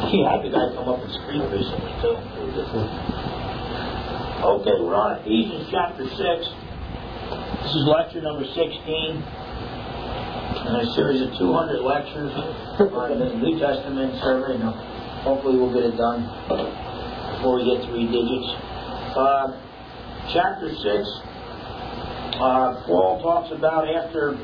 He had the guy come up and speak recently, too. Okay, we're on Ephesians chapter 6. This is lecture number 16 in a series of 200 lectures on the New Testament survey. Now, hopefully we'll get it done before we get 3 digits. Chapter 6, Paul talks about after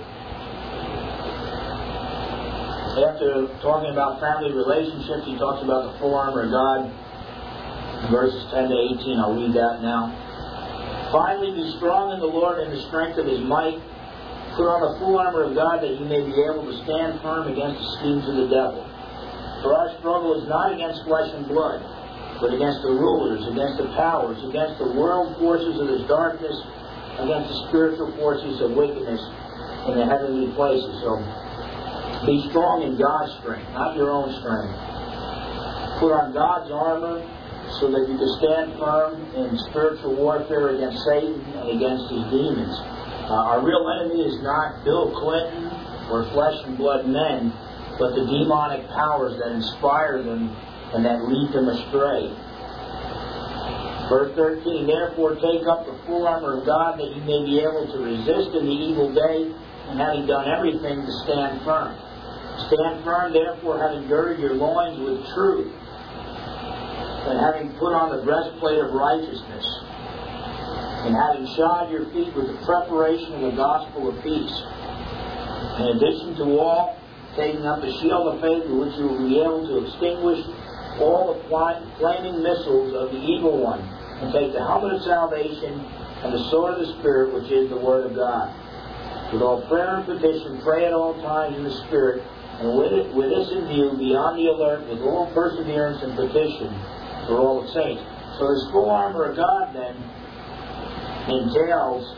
talking about family relationships, he talks about the full armor of God. Verses 10 to 18, I'll read that now. Finally, be strong in the Lord and the strength of His might. Put on the full armor of God that you may be able to stand firm against the schemes of the devil. For our struggle is not against flesh and blood, but against the rulers, against the powers, against the world forces of this darkness, against the spiritual forces of wickedness in the heavenly places. So, be strong in God's strength, not your own strength. Put on God's armor so that you can stand firm in spiritual warfare against Satan and against his demons. Our real enemy is not Bill Clinton or flesh and blood men, but the demonic powers that inspire them and that lead them astray. Verse 13, therefore take up the full armor of God that you may be able to resist in the evil day, and having done everything to stand firm. Stand firm, therefore, having girded your loins with truth, and having put on the breastplate of righteousness, and having shod your feet with the preparation of the gospel of peace. In addition to all, taking up the shield of faith with which you will be able to extinguish all the flaming missiles of the evil one, and take the helmet of salvation and the sword of the Spirit, which is the Word of God. With all prayer and petition, pray at all times in the Spirit, and with this in view, be on the alert with all perseverance and petition for all the saints. So this full armor of God then entails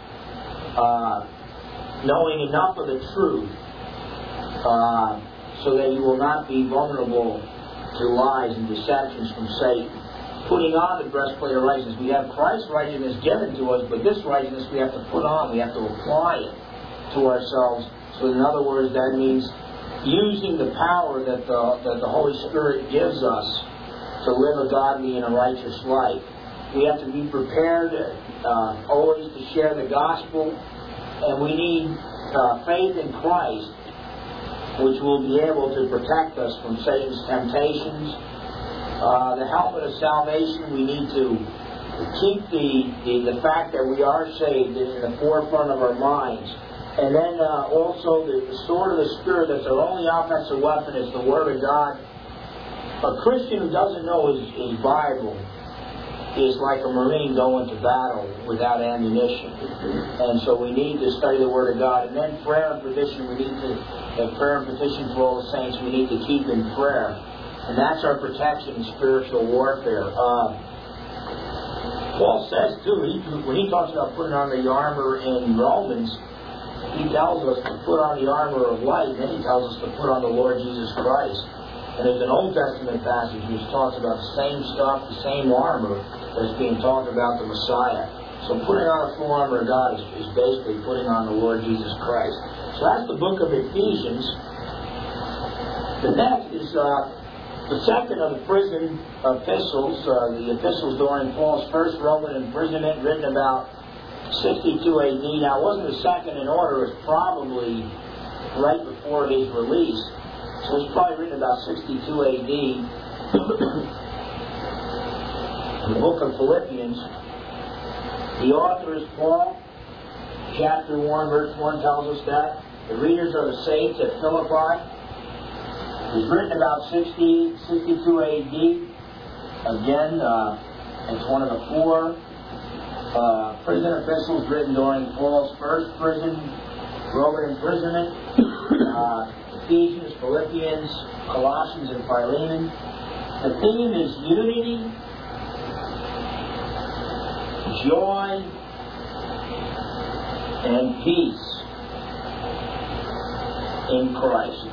knowing enough of the truth so that you will not be vulnerable to lies and deceptions from Satan. Putting on the breastplate of righteousness. We have Christ's righteousness given to us, but this righteousness we have to put on. We have to apply it to ourselves. So in other words, that means using the power that the Holy Spirit gives us to live a godly and a righteous life. We have to be prepared always to share the gospel, and we need faith in Christ, which will be able to protect us from Satan's temptations. The helmet of salvation, we need to keep the fact that we are saved in the forefront of our minds. And then also the sword of the Spirit, that's our only offensive weapon, is the Word of God. A Christian who doesn't know his Bible is like a Marine going to battle without ammunition. And so we need to study the Word of God. And then prayer and petition, we need to have prayer and petition for all the saints. We need to keep in prayer. And that's our protection in spiritual warfare. Paul says, too, when he talks about putting on the armor in Romans, he tells us to put on the armor of light, and then he tells us to put on the Lord Jesus Christ. And there's an Old Testament passage which talks about the same stuff, the same armor that's being talked about the Messiah. So putting on the full armor of God is basically putting on the Lord Jesus Christ. So that's the book of Ephesians. The next is the second of the prison epistles, the epistles during Paul's first Roman imprisonment, written about 62 AD. Now, it wasn't the second in order. It was probably right before his release. So it's probably written about 62 AD. The book of Philippians. The author is Paul. Chapter 1, verse 1 tells us that. The readers are the saints at Philippi. It was written about 62 AD. Again, it's one of the 4 prison epistles written during Paul's first Roman imprisonment. Ephesians, Philippians, Colossians, and Philemon. The theme is unity, joy, and peace in Christ.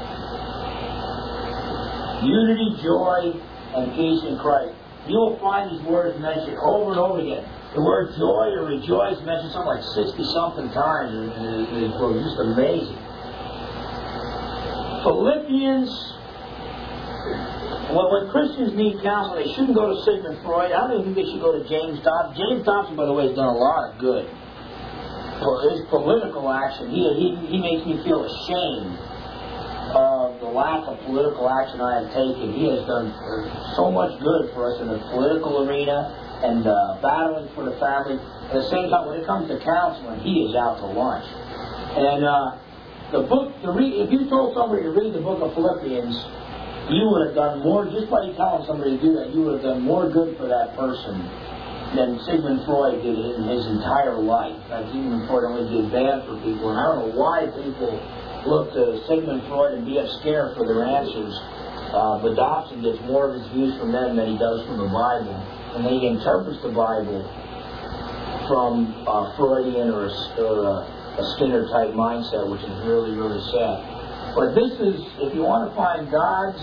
Unity, joy, and peace in Christ. You will find these words mentioned over and over again. The word joy or rejoice mentioned something like 60-something times. It was just amazing. Philippians Well, when Christians need counsel, they shouldn't go to Sigmund Freud. I don't even think they should go to James Dobson. James Dobson, by the way, has done a lot of good. His political action, he makes me feel ashamed of the lack of political action I have taken. He has done so much good for us in the political arena and battling for the family. At the same time, when it comes to counseling, he is out to lunch. And the book, if you told somebody to read the book of Philippians, you would have done more, just by telling somebody to do that, you would have done more good for that person than Sigmund Freud did in his entire life. In fact, Sigmund Freud only did bad for people, and I don't know why people look to Sigmund Freud and be scared for their answers. But Dobson gets more of his views from them than he does from the Bible, and then he interprets the Bible from Freudian or a Skinner-type mindset, which is really, really sad. But this is, if you want to find God's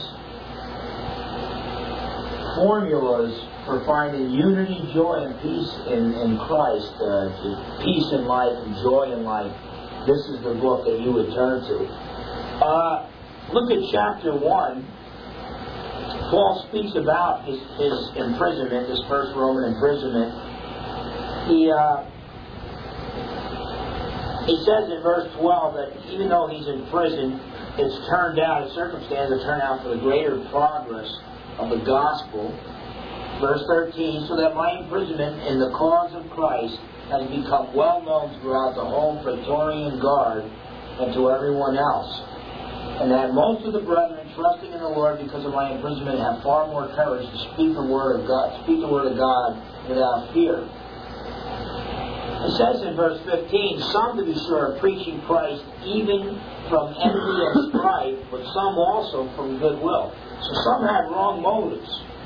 formulas for finding unity, joy, and peace in Christ, peace in life and joy in life, this is the book that you would turn to. Look at chapter 1. Paul speaks about his imprisonment, his first Roman imprisonment. He says in verse 12 that even though he's in prison, it's turned out, his circumstances turned out for the greater progress of the gospel. Verse 13, so that my imprisonment in the cause of Christ has become well known throughout the whole Praetorian Guard and to everyone else. And that most of the brethren, trusting in the Lord because of my imprisonment, have far more courage to speak the word of God, without fear. It says in verse 15, some, to be sure, are preaching Christ even from envy and strife, but some also from goodwill. So some had wrong motives.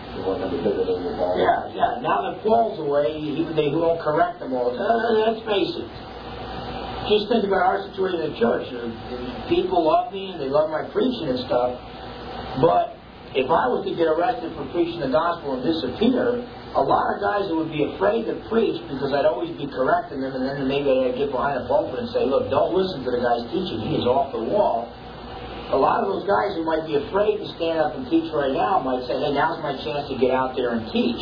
Yeah. Now that Paul's away, they won't correct them all. Let's face it. Just think about our situation in the church. People love me and they love my preaching and stuff. But if I was to get arrested for preaching the gospel and disappear, a lot of guys would be afraid to preach because I'd always be correcting them, and then maybe I'd get behind a pulpit and say, look, don't listen to the guy's teaching. He is off the wall. A lot of those guys who might be afraid to stand up and teach right now might say, hey, now's my chance to get out there and teach.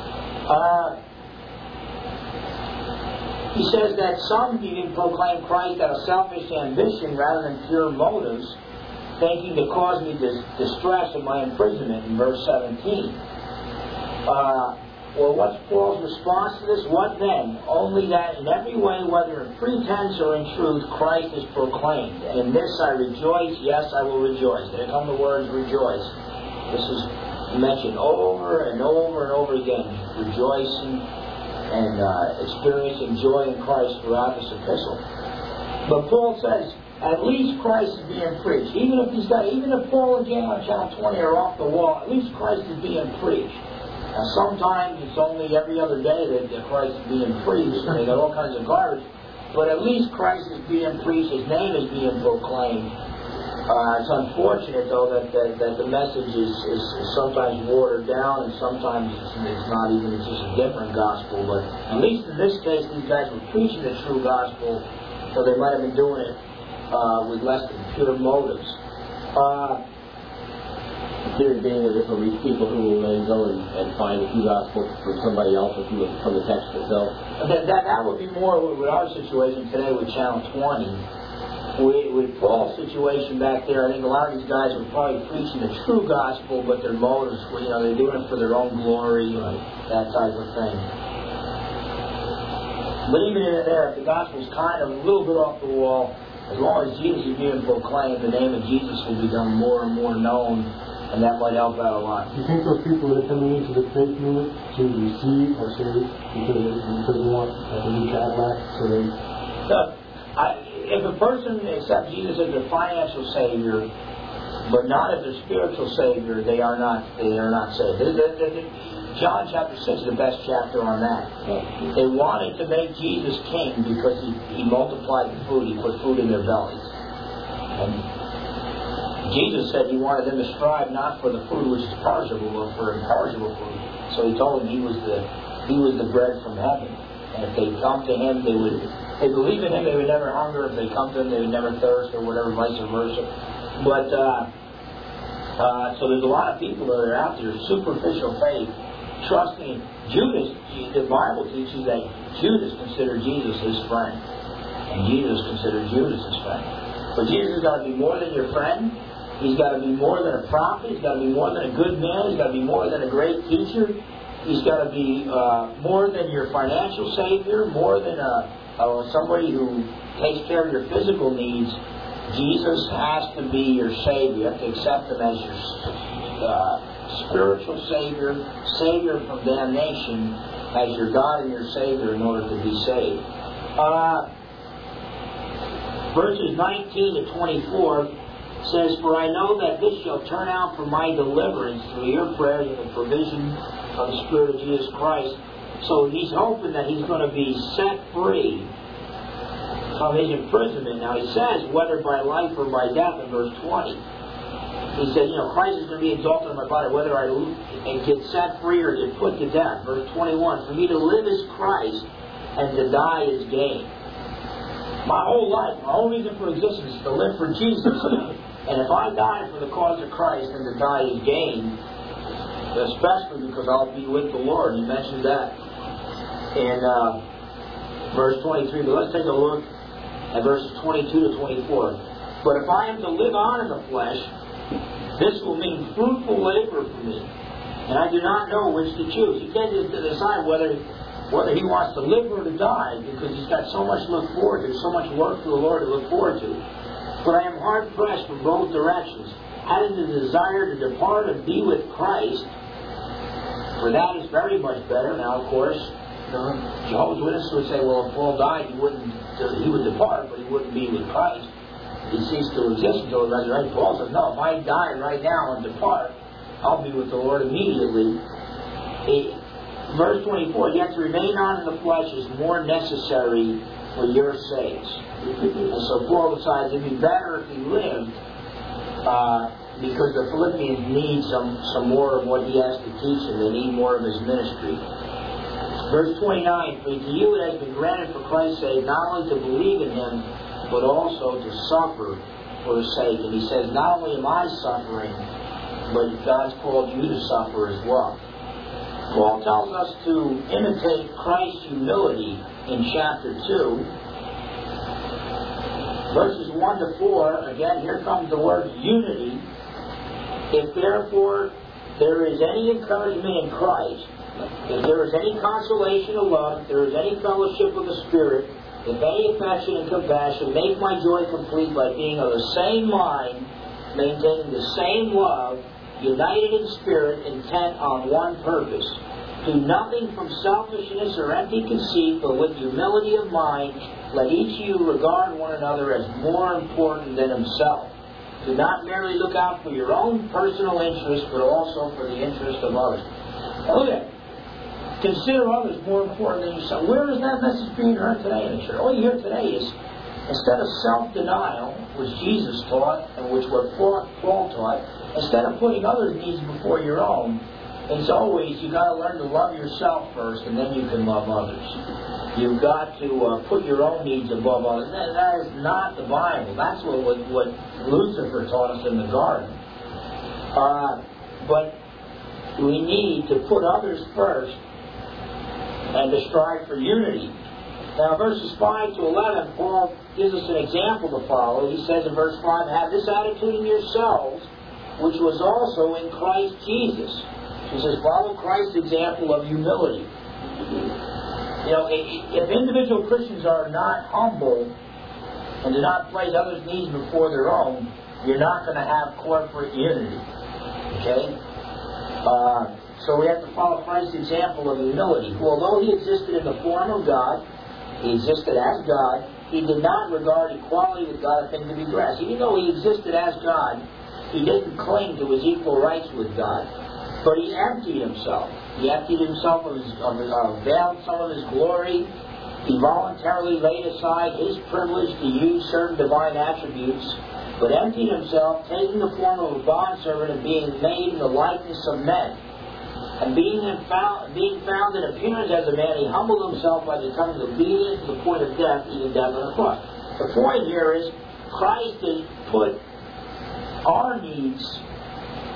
He says that some even proclaim Christ out of selfish ambition rather than pure motives, thinking to cause me distress in my imprisonment, in verse 17. Well, what's Paul's response to this? What then? Only that in every way, whether in pretense or in truth, Christ is proclaimed. And in this I rejoice, yes, I will rejoice. There come the words rejoice. This is mentioned over and over and over again. Rejoicing and experiencing joy in Christ throughout this epistle. But Paul says, at least Christ is being preached. Even if Paul and John chapter 20 are off the wall, at least Christ is being preached. Now, sometimes it's only every other day that Christ is being preached, and they got all kinds of garbage. But at least Christ is being preached, His name is being proclaimed. It's unfortunate, though, that the message is sometimes watered down, and sometimes it's not even, it's just a different gospel. But at least in this case, these guys were preaching the true gospel, so they might have been doing it with less than pure motives. There being for these people who will then go and find the true gospel from somebody else or from the text itself. That would be more with our situation today with Channel 20. With Paul's situation back there, I think a lot of these guys were probably preaching the true gospel, but their motives were, they're doing it for their own glory, that type of thing. But even in there, if the gospel's kind of a little bit off the wall, as long as Jesus is being proclaimed, the name of Jesus will become more and more known. And that might help out a lot. Do you think those people that are coming into the faith movement to receive or save because they want a new Cadillac? If a person accepts Jesus as their financial savior, but not as their spiritual savior, they are not saved. John chapter 6 is the best chapter on that. They wanted to make Jesus king because he multiplied the food. He put food in their bellies. And Jesus said He wanted them to strive not for the food which is perishable, but for imperishable food. So He told them He was the bread from heaven. And if they come to Him, they believe in Him, they would never hunger. If they come to Him, they would never thirst, or whatever, vice versa. But So there's a lot of people that are out there, superficial faith, trusting Judas. The Bible teaches that Judas considered Jesus his friend, and Jesus considered Judas his friend. But Jesus has got to be more than your friend. He's got to be more than a prophet. He's got to be more than a good man. He's got to be more than a great teacher. He's got to be more than your financial savior, more than somebody who takes care of your physical needs. Jesus has to be your Savior. You have to accept Him as your spiritual Savior, Savior from damnation, as your God and your Savior in order to be saved. Verses 19 to 24 says, "For I know that this shall turn out for my deliverance through your prayers and the provision of the Spirit of Jesus Christ." So he's hoping that he's going to be set free from his imprisonment. Now he says, whether by life or by death in verse 20. He said, Christ is going to be exalted in my body, whether I get set free or get put to death. Verse 21, "For me to live is Christ, and to die is gain." My whole life, my whole reason for existence is to live for Jesus. And if I die for the cause of Christ, then to die is gain, especially because I'll be with the Lord. He mentioned that in verse 23. But let's take a look at verses 22 to 24. "But if I am to live on in the flesh, this will mean fruitful labor for me, and I do not know which to choose." He can't just decide whether he wants to live or to die, because he's got so much to look forward to, so much work for the Lord to look forward to. "But I am hard pressed from both directions, having the desire to depart and be with Christ, for that is very much better." Now, of course, Jehovah's Witnesses would say, well, if Paul died, he would depart, but he wouldn't be with Christ. He'd cease to exist until the resurrection. Paul says, no, if I die right now and depart, I'll be with the Lord immediately. Verse 24, "Yet to remain on in the flesh is more necessary for your sakes." And so Paul decides it'd be better if he lived, because the Philippians need some more of what he has to teach them. They need more of his ministry. Verse 29, "For to you it has been granted for Christ's sake not only to believe in Him, but also to suffer for His sake." And he says, not only am I suffering, but God's called you to suffer as well. Paul tells us to imitate Christ's humility in chapter 2. Verses 1 to 4, again, here comes the word unity. "If therefore there is any encouragement in Christ, if there is any consolation of love, if there is any fellowship of the Spirit, if any affection and compassion, make my joy complete by being of the same mind, maintaining the same love, united in spirit, intent on one purpose. Do nothing from selfishness or empty conceit, but with humility of mind, let each of you regard one another as more important than himself. Do not merely look out for your own personal interest, but also for the interest of others." Now look at it. Consider others more important than yourself. Where is that message being heard today in the church? All you hear today is, instead of self-denial, which Jesus taught, and which what Paul taught, instead of putting others' needs before your own, it's always, you've got to learn to love yourself first, and then you can love others. You've got to put your own needs above others. That is not the Bible. That's what Lucifer taught us in the garden. But we need to put others first and to strive for unity. Now, verses 5 to 11, Paul gives us an example to follow. He says in verse 5, "Have this attitude in yourselves, which was also in Christ Jesus." He says, follow Christ's example of humility. If individual Christians are not humble and do not place others' needs before their own, you're not going to have corporate unity. Okay? So we have to follow Christ's example of humility, who, although He existed in the form of God, He existed as God, He did not regard equality with God a thing to be grasped. Even though He existed as God, He didn't cling to His equal rights with God, but He emptied Himself. He emptied Himself veiled some of His glory. He voluntarily laid aside His privilege to use certain divine attributes, but emptied Himself, taking the form of a bondservant and being made in the likeness of men. And being found in appearance as a man, He humbled Himself by becoming obedient to the point of death, even death on the cross. The point here is, Christ has put our needs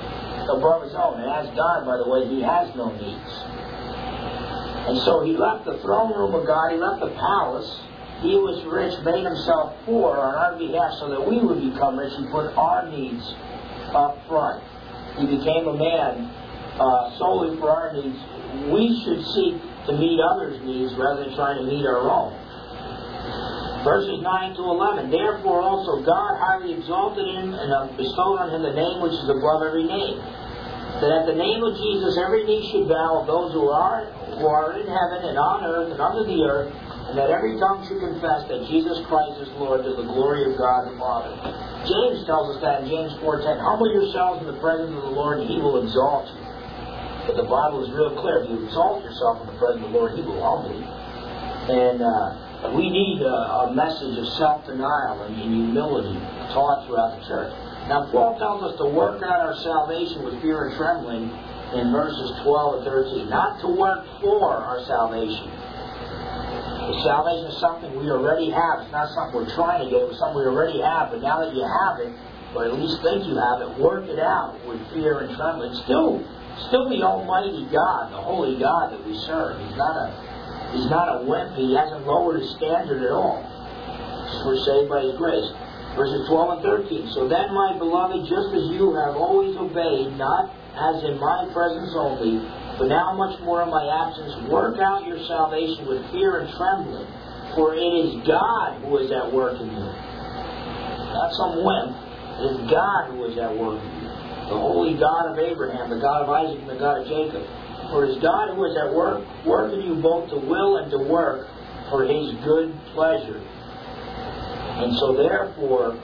above his own. And as God, by the way, he has no needs. And so he left the throne room of God, he left the palace. He was rich, made himself poor on our behalf so that we would become rich. He put our needs up front. He became a man solely for our needs. We should seek to meet others' needs rather than trying to meet our own. Verses 9 to 11. Therefore also God highly exalted him and bestowed on him the name which is above every name, that at the name of Jesus every knee should bow of those who are in heaven and on earth and under the earth, and that every tongue should confess that Jesus Christ is Lord, to the glory of God the Father. James tells us that in James 4:10. Humble yourselves in the presence of the Lord, and he will exalt you. But the Bible is real clear. If you exalt yourself in the presence of the Lord, he will humble you. And we need a message of self-denial and humility taught throughout the church. Now, Paul tells us to work out our salvation with fear and trembling in verses 12 and 13. Not to work for our salvation. The salvation is something we already have. It's not something we're trying to get. It's something we already have. But now that you have it, or at least think you have it, work it out with fear and trembling. Still the Almighty God, the Holy God that we serve. He's not a wimp. He hasn't lowered his standard at all. We're saved by his grace. Verses 12 and 13. So then, my beloved, just as you have always obeyed, not as in my presence only, but now much more in my absence, work out your salvation with fear and trembling, for it is God who is at work in you. Not some wimp. It is God who is at work in you. The holy God of Abraham, the God of Isaac, and the God of Jacob. For it is God who is at work in you both to will and to work for his good pleasure. And so therefore,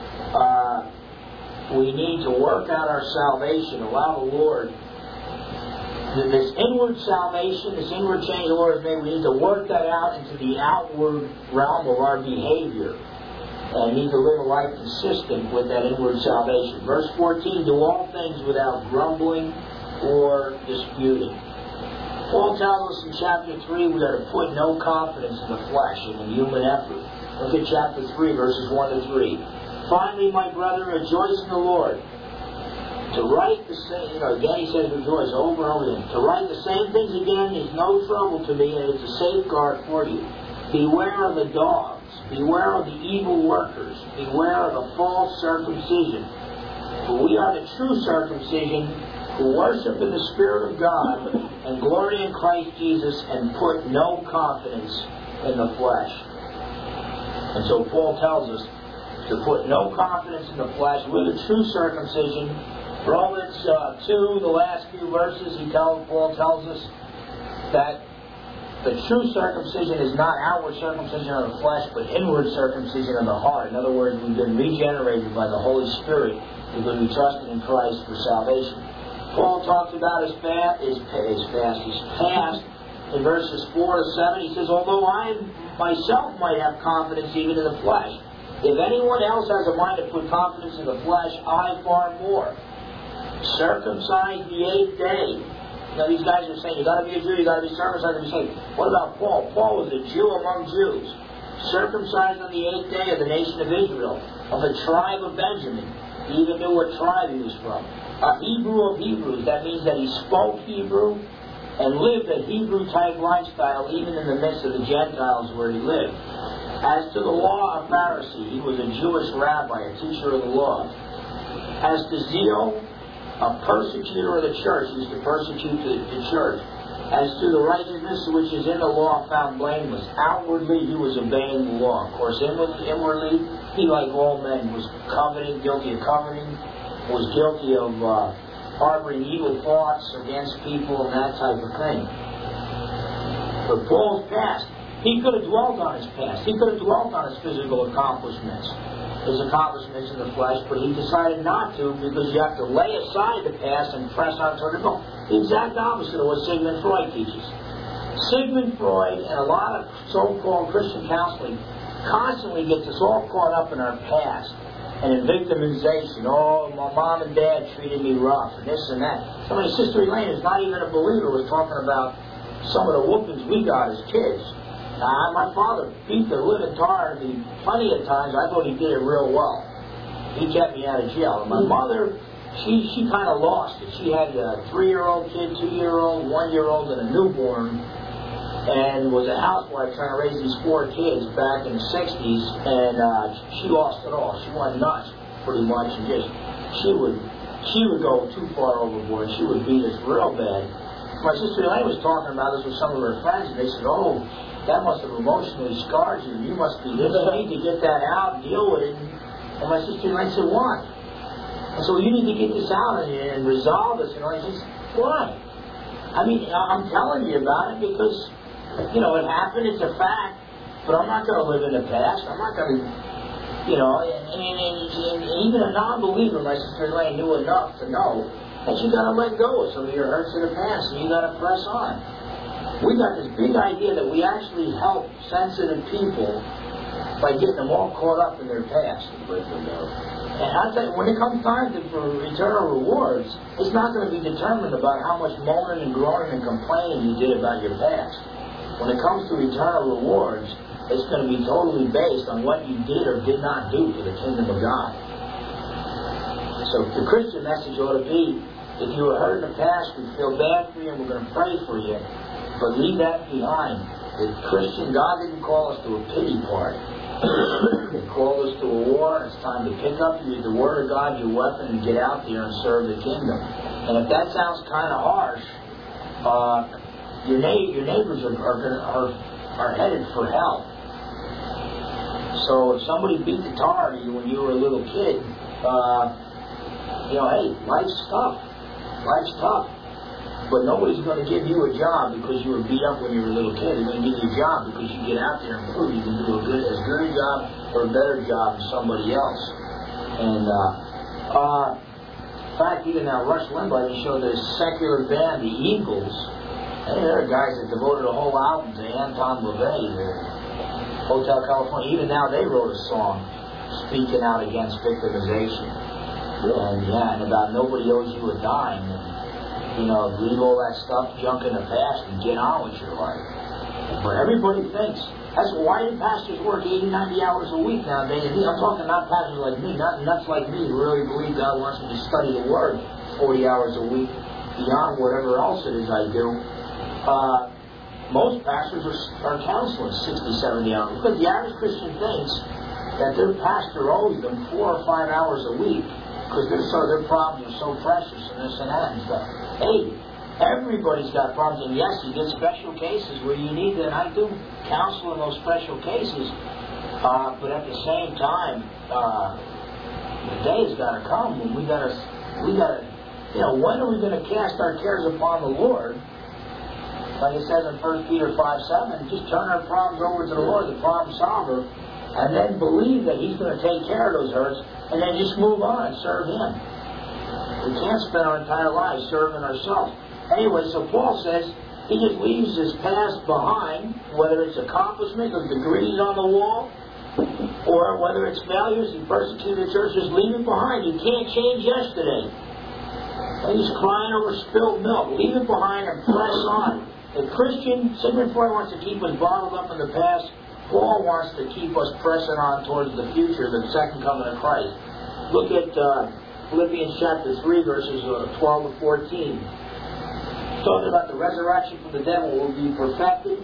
we need to work out our salvation, allow the Lord, this inward salvation, this inward change the Lord has made, we need to work that out into the outward realm of our behavior. And need to live a life consistent with that inward salvation. Verse 14, do all things without grumbling or disputing. Paul tells us in chapter 3 we are to put no confidence in the flesh and in human effort. Look at chapter 3, verses 1 to 3. Finally, my brother, rejoice in the Lord. To write the same, again he says rejoice over and over again. To write the same things again is no trouble to me, and it's a safeguard for you. Beware of the dogs. Beware of the evil workers. Beware of the false circumcision. For we are the true circumcision, who worship in the Spirit of God and glory in Christ Jesus and put no confidence in the flesh. And so Paul tells us to put no confidence in the flesh. We're the true circumcision. Romans 2, the last few verses, Paul tells us that the true circumcision is not outward circumcision of the flesh, but inward circumcision of the heart. In other words, we've been regenerated by the Holy Spirit because we trusted in Christ for salvation. Paul talks about his past in verses 4 to 7. He says, although I myself might have confidence even in the flesh, if anyone else has a mind to put confidence in the flesh, I far more. Circumcised the 8th day. Now these guys are saying, you got to be a Jew, you got to be circumcised to be saved. What about Paul? Paul was a Jew among Jews, circumcised on the 8th day of the nation of Israel, of the tribe of Benjamin. He even knew what tribe he was from. A Hebrew of Hebrews. That means that he spoke Hebrew and lived a Hebrew-type lifestyle even in the midst of the Gentiles where he lived. As to the law, a Pharisee. He was a Jewish rabbi, a teacher of the law. As to zeal, a persecutor of the church. He used to persecute the church. As to the righteousness which is in the law, found blameless. Outwardly, he was obeying the law. Of course, inwardly, he, like all men, was guilty of coveting, was guilty of harboring evil thoughts against people and that type of thing. But Paul's past, he could have dwelt on his past. He could have dwelt on his physical accomplishments, his accomplishments in the flesh, but he decided not to because you have to lay aside the past and press on toward the goal. The exact opposite of what Sigmund Freud teaches. Sigmund Freud and a lot of so-called Christian counseling constantly gets us all caught up in our past and in victimization. Oh, my mom and dad treated me rough and this and that. Somebody, Sister Elaine is not even a believer, was talking about some of the whoopings we got as kids. My father beat the living tar out of me plenty of times. I thought he did it real well. He kept me out of jail. And my mother she kind of lost it. She had a 3-year-old kid, 2-year-old, 1-year-old, and a newborn, and was a housewife trying to raise these 4 kids back in the 60s, and she lost it all. She went nuts, pretty much, and just, she would go too far overboard. She would beat us real bad. My sister Elaine was talking about this with some of her friends, and they said, oh, that must have emotionally scarred you. You must be this. You need to get that out and deal with it. And my sister Elaine said, why? I said, well, you need to get this out and resolve this. And I said, why? I mean, I'm telling you about it because, you know, it happened. It's a fact. But I'm not going to live in the past. I'm not going to, you know, and even a non-believer, my sister Elaine, knew enough to know that you got to let go of some of your hurts in the past, and you got to press on. We got this big idea that we actually help sensitive people by getting them all caught up in their past. And I tell you, when it comes time for eternal rewards, it's not going to be determined about how much moaning and groaning and complaining you did about your past. When it comes to eternal rewards, it's going to be totally based on what you did or did not do for the kingdom of God. So the Christian message ought to be, if you were hurt in the past, we feel bad for you and we're going to pray for you, but leave that behind. The Christian, God didn't call us to a pity party. He called us to a war, and it's time to pick up the Word of God, your weapon, and get out there and serve the kingdom. And if that sounds kind of harsh, your neighbors are headed for hell. So if somebody beat the tar out of you when you were a little kid, you know, hey, life's tough. Life's tough. But nobody's going to give you a job because you were beat up when you were a little kid. They're going to give you a job because you get out there and prove you can do as good a job or a better job than somebody else. And in fact, even now, Rush Limbaugh, they showed this secular band, the Eagles. And there are guys that devoted a whole album to Anton LaVey, the Hotel California. Even now, they wrote a song speaking out against victimization. And and about nobody owes you a dime. And, you know, leave all that stuff, junk in the past, and get on with your life. But everybody thinks. That's why do pastors work 80, 90 hours a week nowadays? I'm talking not pastors like me, not nuts like me who really believe God wants me to study the Word 40 hours a week beyond whatever else it is I do. Most pastors are counseling 60, 70 hours. Because the average Christian thinks that their pastor owes them 4 or 5 hours a week because their problems are so precious and this and that and stuff. Hey, everybody's got problems, and yes, you get special cases where you need that. I do counsel in those special cases, but at the same time, the day's got to come when we got to, you know, when are we going to cast our cares upon the Lord? Like it says in 1 Peter 5:7, just turn our problems over to the Lord, the problem solver, and then believe that He's going to take care of those hurts, and then just move on and serve Him. We can't spend our entire lives serving ourselves. Anyway, so Paul says he just leaves his past behind, whether it's accomplishments or degrees on the wall, or whether it's failures and persecuted churches, leave it behind. You can't change yesterday. He's crying over spilled milk. Leave it behind and press on. The Christian, Sigmund Freud wants to keep us bottled up in the past. Paul wants to keep us pressing on towards the future, the second coming of Christ. Look at Philippians chapter 3, verses 12 to 14. Talking about the resurrection from the dead will be perfected.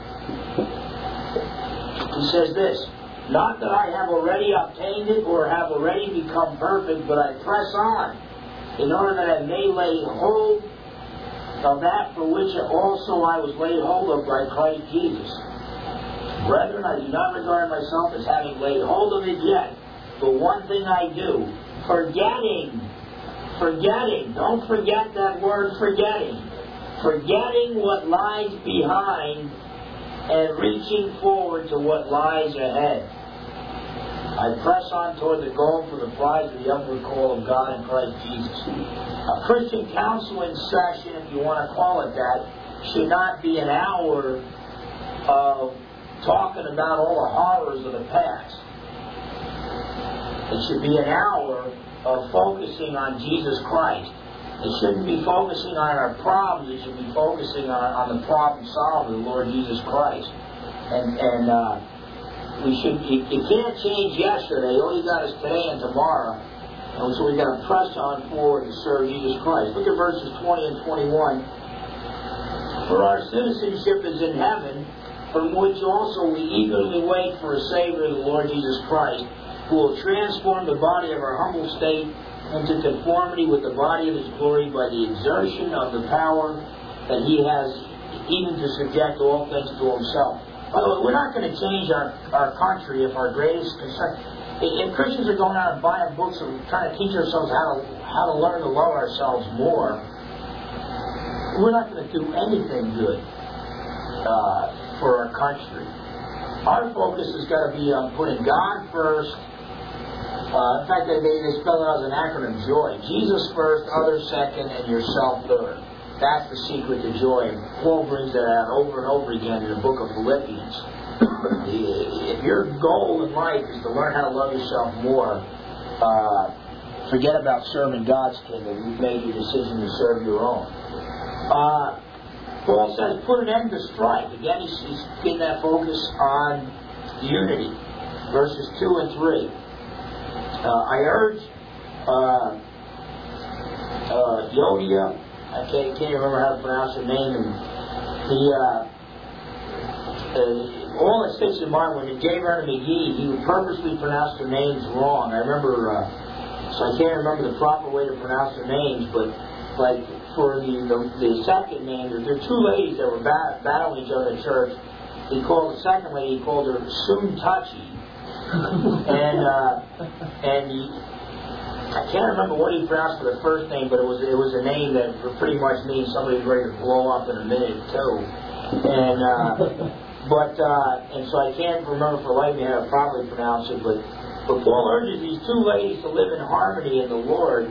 He says this, not that I have already obtained it or have already become perfect, but I press on, in order that I may lay hold of that for which also I was laid hold of by Christ Jesus. Brethren, I do not regard myself as having laid hold of it yet, but one thing I do, forgetting, don't forget that word forgetting what lies behind and reaching forward to what lies ahead. I press on toward the goal for the prize of the upward call of God in Christ Jesus. A Christian counseling session, if you want to call it that, should not be an hour of talking about all the horrors of the past. It should be an hour of focusing on Jesus Christ. It shouldn't be focusing on our problems. It should be focusing on the problem solver, the Lord Jesus Christ. And you can't change yesterday. All you got is today and tomorrow. And so we've got to press on forward to serve Jesus Christ. Look at verses 20 and 21. For our citizenship is in heaven, from which also we eagerly wait for a Savior, the Lord Jesus Christ, who will transform the body of our humble state into conformity with the body of His glory by the exertion of the power that He has, even to subject all things to Himself. By the way, we're not going to change our country if our greatest concern... If Christians are going out and buying books and trying to teach ourselves how to learn to love ourselves more, we're not going to do anything good for our country. Our focus has got to be on putting God first. In fact, they spell it out as an acronym, JOY. Jesus first, others second, and yourself third. That's the secret to joy. And Paul brings that out over and over again in the book of Philippians. If your goal in life is to learn how to love yourself more, forget about serving God's kingdom. You've made your decision to serve your own. Paul says, put an end to strife. Again, he's getting that focus on unity. Verses 2 and 3. I urge Yodia, I can't remember how to pronounce her name, and all that sticks in mind, when J. Vernon McGee, he would purposely pronounce their names wrong. I remember, so I can't remember the proper way to pronounce their names, but like for the second name, there are two ladies that were battling each other in church. He called the second lady, he called her Soon Touchy. and I can't remember what he pronounced for the first name, but it was a name that pretty much means somebody's ready to blow up in a minute too. And so I can't remember for life how to properly pronounce it, but Paul urges these two ladies to live in harmony in the Lord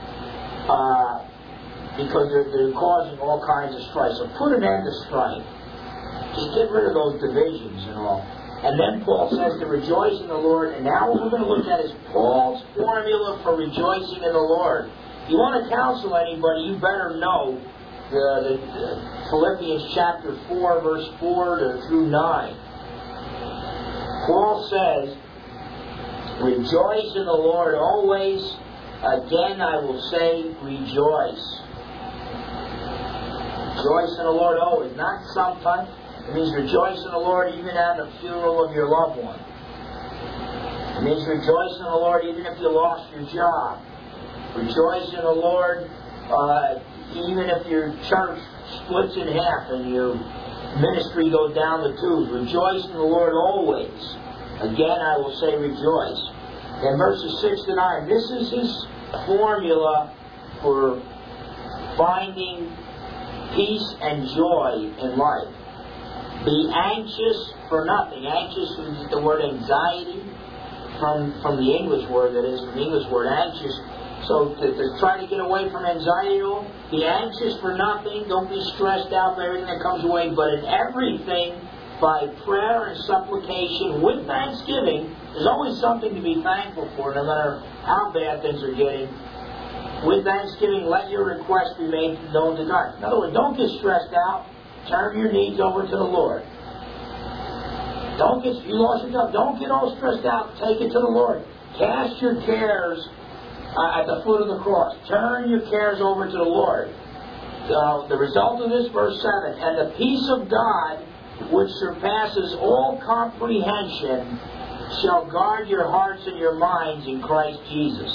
because they're causing all kinds of strife. So put an end to strife. Just get rid of those divisions and all. And then Paul says to rejoice in the Lord. And now what we're going to look at is Paul's formula for rejoicing in the Lord. If you want to counsel anybody, you better know the Philippians chapter 4, verse 4 through 9. Paul says, rejoice in the Lord always. Again, I will say, rejoice. Rejoice in the Lord always, not sometimes. It means rejoice in the Lord even at the funeral of your loved one. It means rejoice in the Lord even if you lost your job. Rejoice in the Lord even if your church splits in half and your ministry goes down the tubes. Rejoice in the Lord always. Again, I will say rejoice. In verses 6 to 9, this is his formula for finding peace and joy in life. Be anxious for nothing. Anxious is the word anxiety from the English word, that is, from the English word anxious. So to try to get away from anxiety, be anxious for nothing. Don't be stressed out by everything that comes away, but in everything, by prayer and supplication, with thanksgiving. There's always something to be thankful for, no matter how bad things are getting. With thanksgiving, let your requests be made known to God. In other words, don't get stressed out. Turn your needs over to the Lord. You lost your job. Don't get all stressed out. Take it to the Lord. Cast your cares at the foot of the cross. Turn your cares over to the Lord. The result of this, verse 7, and the peace of God, which surpasses all comprehension, shall guard your hearts and your minds in Christ Jesus.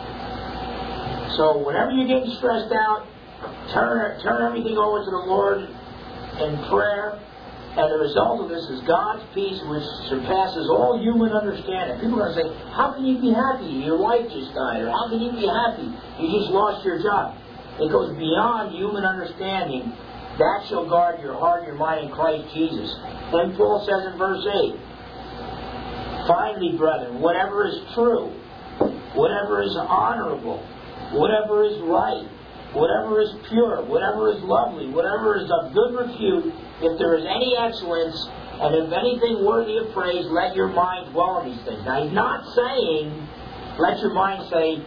So whenever you're getting stressed out, turn everything over to the Lord in prayer, and the result of this is God's peace, which surpasses all human understanding. People are going to say, how can you be happy? Your wife just died. Or how can you be happy? You just lost your job. It goes beyond human understanding. That shall guard your heart and your mind in Christ Jesus. Then Paul says in verse 8, finally, brethren, whatever is true, whatever is honorable, whatever is right, whatever is pure, whatever is lovely, whatever is of good repute, if there is any excellence, and if anything worthy of praise, let your mind dwell on these things. Now, he's not saying, let your mind say,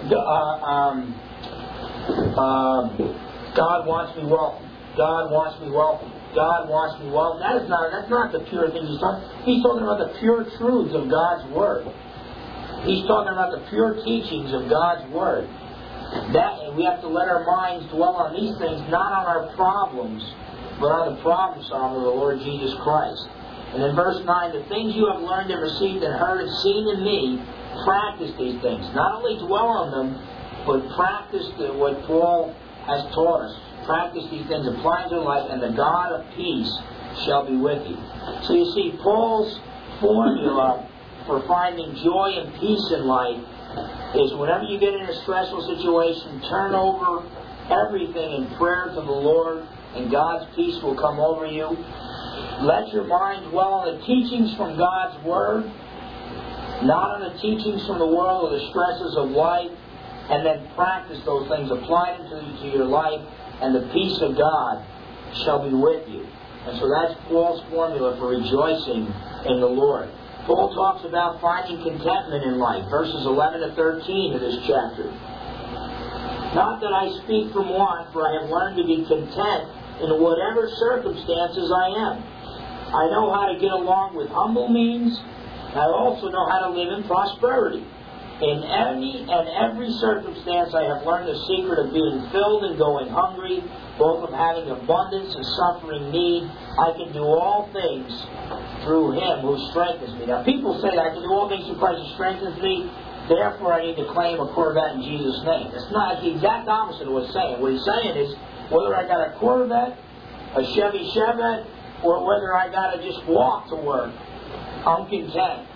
God wants me wealthy. God wants me wealthy. God wants me wealthy. That's not the pure thing he's talking. He's talking about the pure truths of God's Word. He's talking about the pure teachings of God's Word. That we have to let our minds dwell on these things, not on our problems, but on the problem solver, the Lord Jesus Christ. And in verse 9, the things you have learned and received and heard and seen in me, practice these things. Not only dwell on them, but practice what Paul has taught us. Practice these things, apply to your life, and the God of peace shall be with you. So you see, Paul's formula for finding joy and peace in life is whenever you get in a stressful situation, turn over everything in prayer to the Lord, and God's peace will come over you. Let your mind dwell on the teachings from God's Word, not on the teachings from the world or the stresses of life, and then practice those things, apply them to your life, and the peace of God shall be with you. And so that's Paul's formula for rejoicing in the Lord. Paul talks about finding contentment in life, verses 11 to 13 of this chapter. Not that I speak from want, for I have learned to be content in whatever circumstances I am. I know how to get along with humble means. I also know how to live in prosperity. In any and every circumstance I have learned the secret of being filled and going hungry, both of having abundance and suffering need. I can do all things through Him who strengthens me. Now people say that I can do all things through Christ who strengthens me, therefore I need to claim a Corvette in Jesus' name. It's not the exact opposite of what he's saying. What he's saying is, whether I got a Corvette, a Chevy Chevette, or whether I got to just walk to work, I'm content.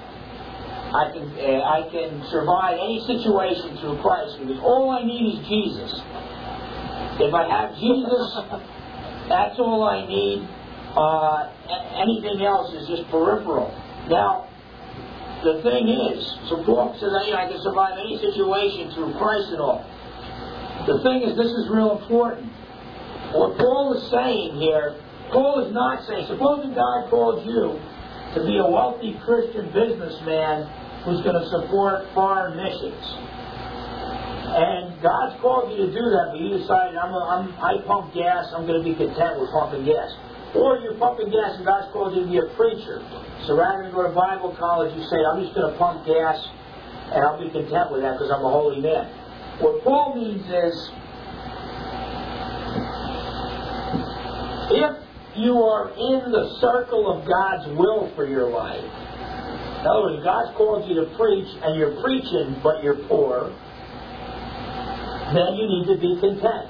I can survive any situation through Christ because all I need is Jesus. If I have Jesus, that's all I need. Anything else is just peripheral. Now, the thing is, so Paul says, I can survive any situation through Christ and all. The thing is, this is real important. What Paul is saying here, Paul is not saying, supposing God called you to be a wealthy Christian businessman who's going to support foreign missions. And God's called you to do that, but you decided, I pump gas, I'm going to be content with pumping gas. Or you're pumping gas and God's called you to be a preacher. So rather than go to Bible college, you say, I'm just going to pump gas and I'll be content with that because I'm a holy man. What Paul means is, if you are in the circle of God's will for your life, in other words, God's called you to preach and you're preaching but you're poor, then you need to be content.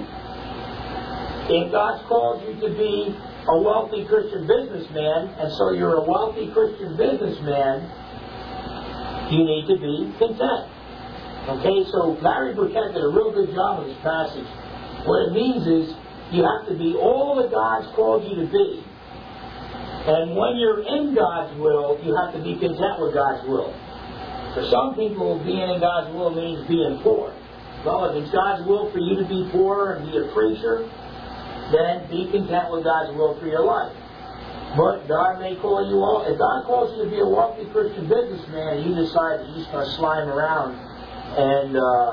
If God's called you to be a wealthy Christian businessman, and so you're a wealthy Christian businessman, you need to be content. Okay, so Larry Burkett did a real good job of this passage. What it means is, you have to be all that God's called you to be. And when you're in God's will, you have to be content with God's will. For some people, being in God's will means being poor. Well, if it's God's will for you to be poor and be a preacher, then be content with God's will for your life. But God may call you all. If God calls you to be a wealthy Christian businessman and you decide that you're just going to slime around and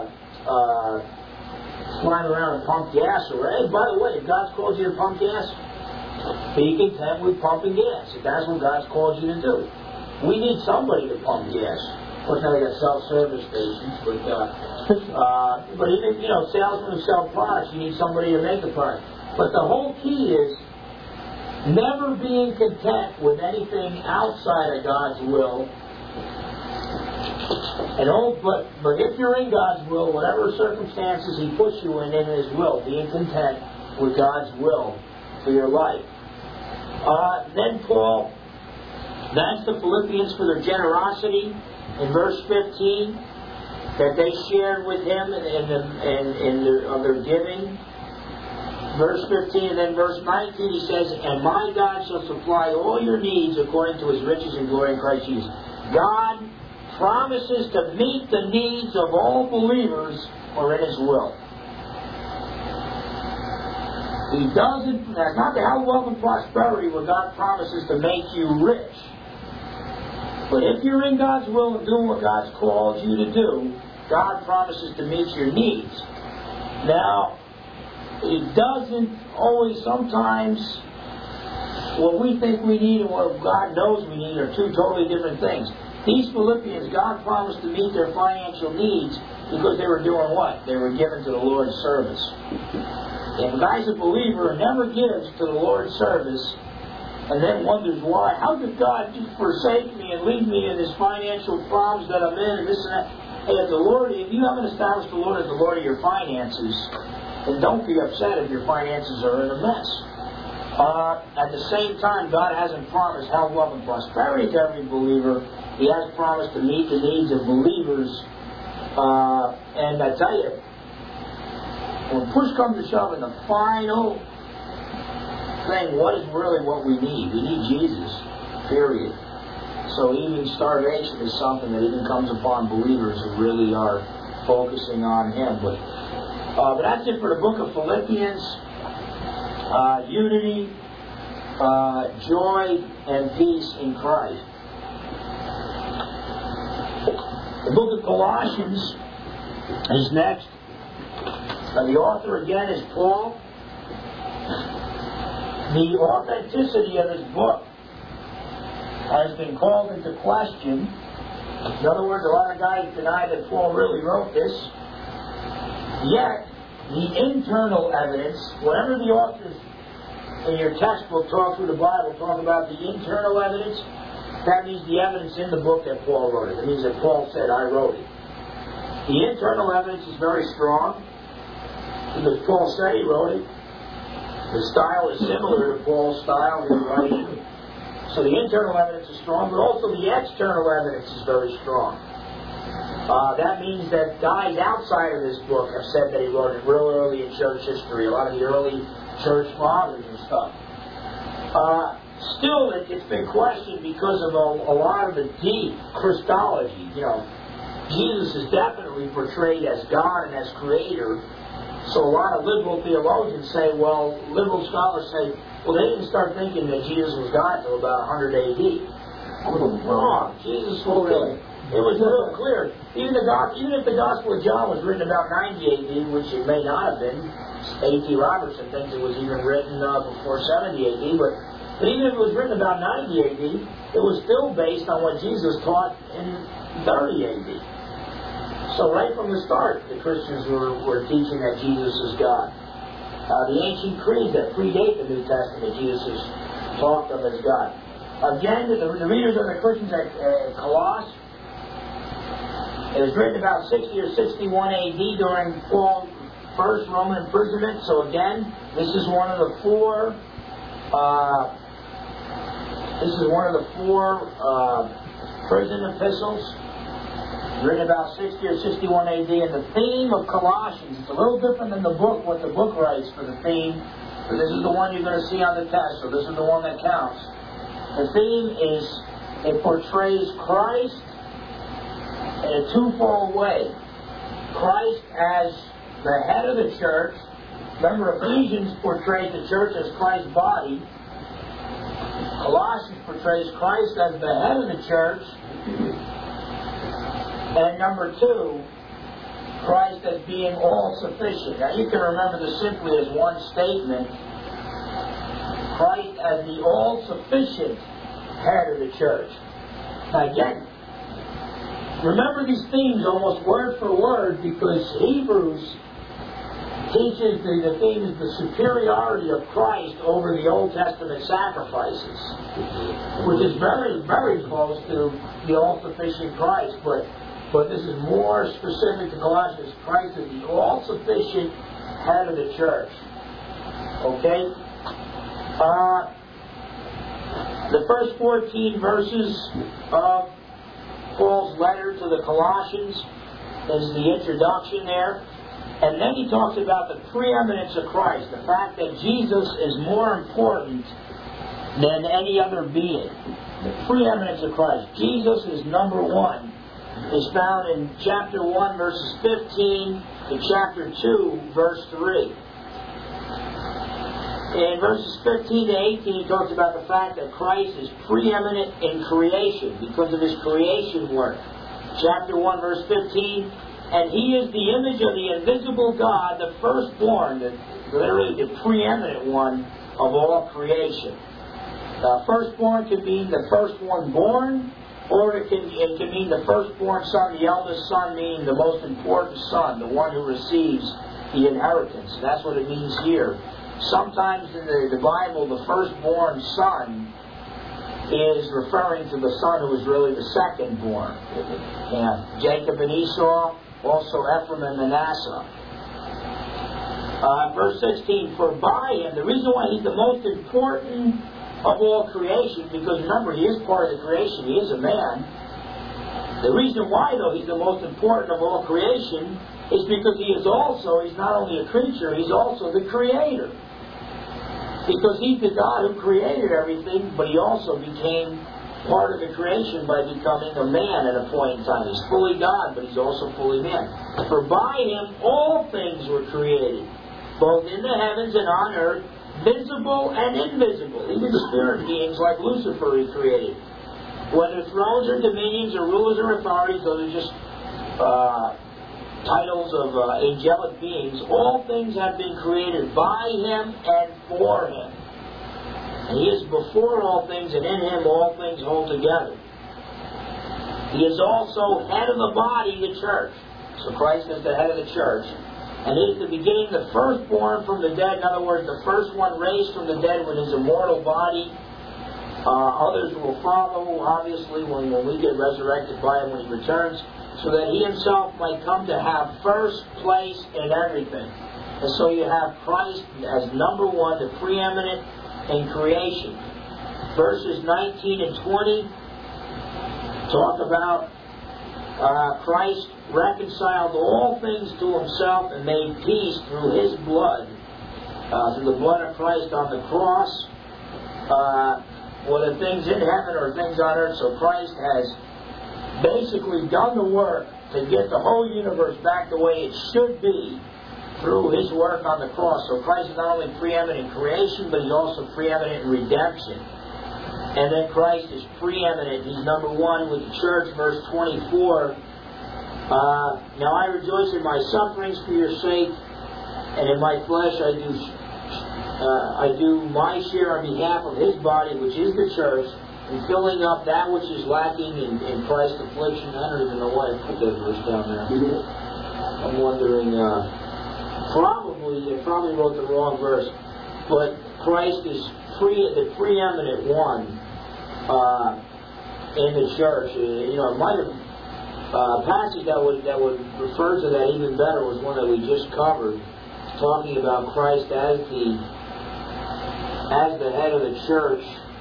pump gas, or hey, by the way, if God's called you to pump gas, be content with pumping gas. If that's what God's called you to do. We need somebody to pump gas. Of course, now they got self-service stations, but even, salesmen who sell products, you need somebody to make the product. But the whole key is never being content with anything outside of God's will. But if you're in God's will, whatever circumstances He puts you in His will, being content with God's will for your life. Then Paul thanks the Philippians for their generosity in verse 15, that they shared with him in their giving. Verse 15 and then verse 19 he says, and my God shall supply all your needs according to His riches and glory in Christ Jesus. God promises to meet the needs of all believers who are in His will. He doesn't, that's not the health, wealth, and prosperity where God promises to make you rich. But if you're in God's will and doing what God's called you to do, God promises to meet your needs. Now, it doesn't always, sometimes what we think we need and what God knows we need are two totally different things. These Philippians, God promised to meet their financial needs because they were doing what? They were given to the Lord's service. If a guy's a believer and never gives to the Lord's service, and then wonders why, how did God just forsake me and leave me in this financial problems that I'm in and this and that? Hey, if you haven't established the Lord as the Lord of your finances, then don't be upset if your finances are in a mess. At the same time, God hasn't promised health, wealth, and prosperity to every believer. He has promised to meet the needs of believers. And I tell you, when push comes to shove in the final thing, what is really what we need? We need Jesus, period. So even starvation is something that even comes upon believers who really are focusing on Him. But that's it for the book of Philippians. Unity, joy, and peace in Christ. The book of Colossians is next. The author again is Paul. The authenticity of his book has been called into question. In other words, a lot of guys deny that Paul really wrote this. Yet, the internal evidence, whenever the authors in your textbook talk through the Bible, talk about the internal evidence, that means the evidence in the book that Paul wrote it. It means that Paul said, I wrote it. The internal evidence is very strong, because Paul said he wrote it. The style is similar to Paul's style in writing. So the internal evidence is strong, but also the external evidence is very strong. That means that guys outside of this book have said that he wrote it real early in church history, a lot of the early church fathers and stuff. Still, it's been questioned because of a lot of the deep Christology. Jesus is definitely portrayed as God and as Creator. So a lot of liberal theologians say, liberal scholars say, they didn't start thinking that Jesus was God until about 100 A.D. Wrong. Jesus was really. It was real clear. Even if the Gospel of John was written about 90 A.D., which it may not have been, A.T. Robertson thinks it was even written before 70 A.D., but even if it was written about 90 A.D., it was still based on what Jesus taught in 30 A.D. So right from the start, the Christians were teaching that Jesus is God. The ancient creeds that predate the New Testament, Jesus is talked of as God. Again, the readers of the Christians at Colossus, it was written about 60 or 61 A.D. during Paul's first Roman imprisonment. So again, this is one of the four prison epistles, written about 60 or 61 A.D. And the theme of Colossians, it's a little different than the book, what the book writes for the theme. But this is the one you're going to see on the test, so this is the one that counts. The theme is, it portrays Christ in a twofold way. Christ as the head of the church. Remember, Ephesians portrays the church as Christ's body. Colossians portrays Christ as the head of the church. And number two, Christ as being all-sufficient. Now you can remember this simply as one statement. Christ as the all-sufficient head of the church. Now again, remember these themes almost word for word, because Hebrews teaches the theme is the superiority of Christ over the Old Testament sacrifices, which is very, very close to the all-sufficient Christ. But this is more specific to Colossians. Christ is the all-sufficient head of the church. Okay? The first 14 verses of Paul's letter to the Colossians is the introduction there. And then he talks about the preeminence of Christ, the fact that Jesus is more important than any other being. The preeminence of Christ. Jesus is number one. Is found in chapter 1, verses 15 to chapter 2, verse 3. In verses 15 to 18, he talks about the fact that Christ is preeminent in creation because of His creation work. Chapter 1, verse 15, and He is the image of the invisible God, the firstborn, literally the preeminent one of all creation. Firstborn could be the first one born, Or it can mean the firstborn son, the eldest son, meaning the most important son, the one who receives the inheritance. That's what it means here. Sometimes in the Bible, the firstborn son is referring to the son who is really the secondborn. Yeah. Jacob and Esau, also Ephraim and Manasseh. Verse 16, for by him, the reason why he's the most important of all creation, because remember, he is part of the creation, he is a man. The reason why, though, he's the most important of all creation is because he's not only a creature, he's also the creator. Because he's the God who created everything, but he also became part of the creation by becoming a man at a point in time. He's fully God, but he's also fully man. For by him all things were created, both in the heavens and on earth, visible and invisible. Even spirit beings like Lucifer he created. Whether thrones or dominions or rulers or authorities, those are just titles of angelic beings. All things have been created by him and for him. And he is before all things, and in him all things hold together. He is also head of the body, the church. So Christ is the head of the church. And he is the beginning, the firstborn from the dead. In other words, the first one raised from the dead with his immortal body. Others will follow, obviously, when we get resurrected by him when he returns, so that he himself might come to have first place in everything. And so you have Christ as number one, the preeminent in creation. Verses 19 and 20 talk about Christ reconciled all things to himself and made peace through his blood, through the blood of Christ on the cross, whether things in heaven or things on earth. So Christ has basically done the work to get the whole universe back the way it should be through his work on the cross. So Christ is not only preeminent in creation, but he's also preeminent in redemption. And then Christ is preeminent. He's number one with the church. Verse 24. Now I rejoice in my sufferings for your sake, and in my flesh I do my share on behalf of his body, which is the church, in filling up that which is lacking in Christ's affliction. I don't even know why I put that verse down there. I'm wondering, I probably wrote the wrong verse. But Christ is the preeminent one in the church. It might have a passage that would refer to that even better was one that we just covered, talking about Christ as the head of the church.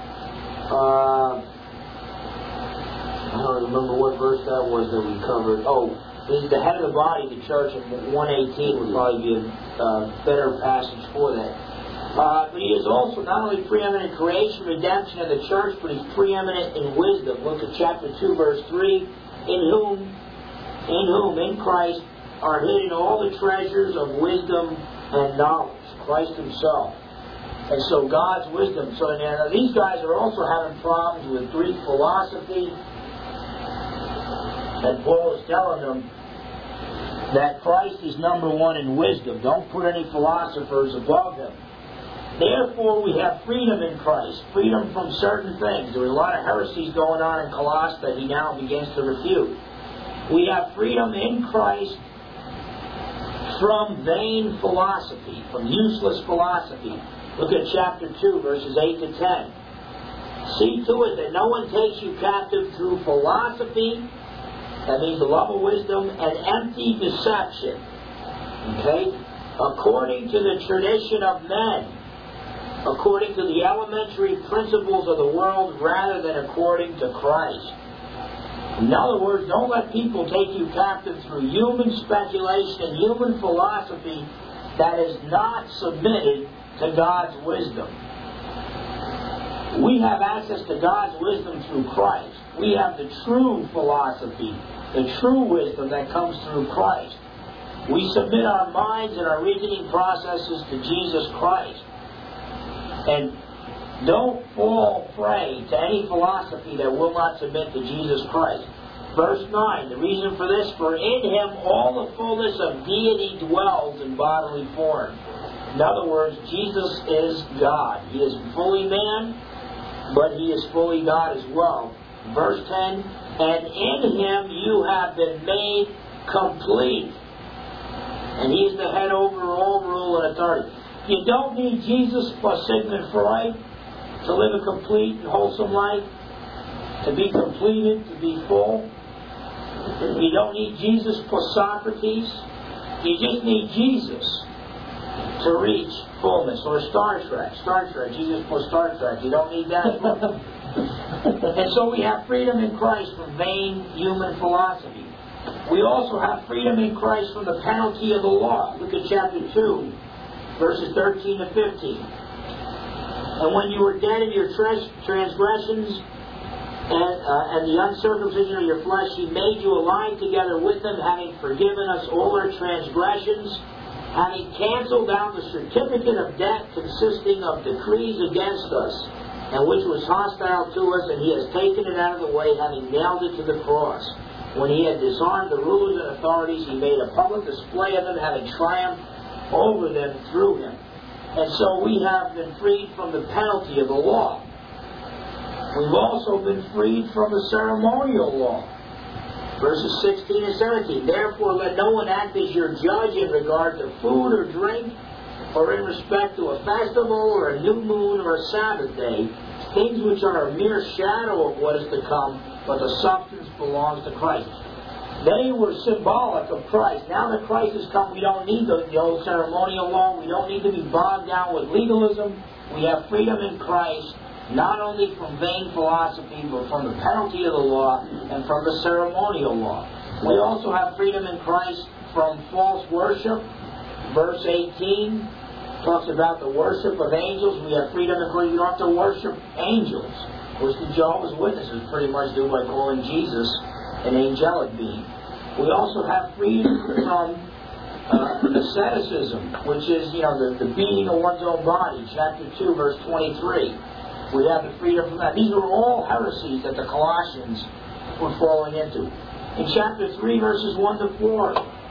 I don't remember what verse that was that we covered. Oh, this is the head of the body, the church, and 118 would probably be a better passage for that. But he is also not only preeminent in creation, redemption of the church, but he's preeminent in wisdom. Look at chapter 2, verse 3. In whom, in Christ, are hidden all the treasures of wisdom and knowledge. Christ himself. And so God's wisdom. So now these guys are also having problems with Greek philosophy. And Paul is telling them that Christ is number one in wisdom. Don't put any philosophers above him. Therefore, we have freedom in Christ. Freedom from certain things. There was a lot of heresies going on in Colossae that he now begins to refute. We have freedom in Christ from vain philosophy, from useless philosophy. Look at chapter 2, verses 8 to 10. See to it that no one takes you captive through philosophy, that means the love of wisdom, and empty deception. Okay? According to the tradition of men, according to the elementary principles of the world, rather than according to Christ. In other words, don't let people take you captive through human speculation and human philosophy that is not submitted to God's wisdom. We have access to God's wisdom through Christ. We have the true philosophy, the true wisdom that comes through Christ. We submit our minds and our reasoning processes to Jesus Christ. And don't fall prey to any philosophy that will not submit to Jesus Christ. Verse 9, the reason for this, for in him all the fullness of deity dwells in bodily form. In other words, Jesus is God. He is fully man, but he is fully God as well. Verse 10, and in Him you have been made complete. And He is the head over all rule and authority. You don't need Jesus plus Sigmund Freud to live a complete and wholesome life, to be completed, to be full. You don't need Jesus plus Socrates. You just need Jesus to reach fullness. Or Star Trek, Jesus plus Star Trek. You don't need that. And so we have freedom in Christ from vain human philosophy. We also have freedom in Christ from the penalty of the law. Look at chapter 2, verses 13 to 15. And when you were dead in your transgressions and the uncircumcision of your flesh, He made you alive together with Him, having forgiven us all our transgressions, having canceled out the certificate of debt consisting of decrees against us, and which was hostile to us, and He has taken it out of the way, having nailed it to the cross. When He had disarmed the rulers and authorities, He made a public display of them, having triumphed over them through Him. And so we have been freed from the penalty of the law. We've also been freed from the ceremonial law. Verses 16 and 17. Therefore let no one act as your judge in regard to food or drink, or in respect to a festival, or a new moon, or a Sabbath day, things which are a mere shadow of what is to come, but the substance belongs to Christ. They were symbolic of Christ. Now that Christ has come, we don't need the old ceremonial law. We don't need to be bogged down with legalism. We have freedom in Christ, not only from vain philosophy, but from the penalty of the law and from the ceremonial law. We also have freedom in Christ from false worship. Verse 18 talks about the worship of angels. We have freedom in Christ. You don't have to worship angels, which the Jehovah's Witnesses pretty much do by calling Jesus an angelic being. We also have freedom from asceticism, which is, the beating of one's own body. Chapter 2, verse 23. We have the freedom from that. These are all heresies that the Colossians were falling into. In chapter 3, verses 1 to 4,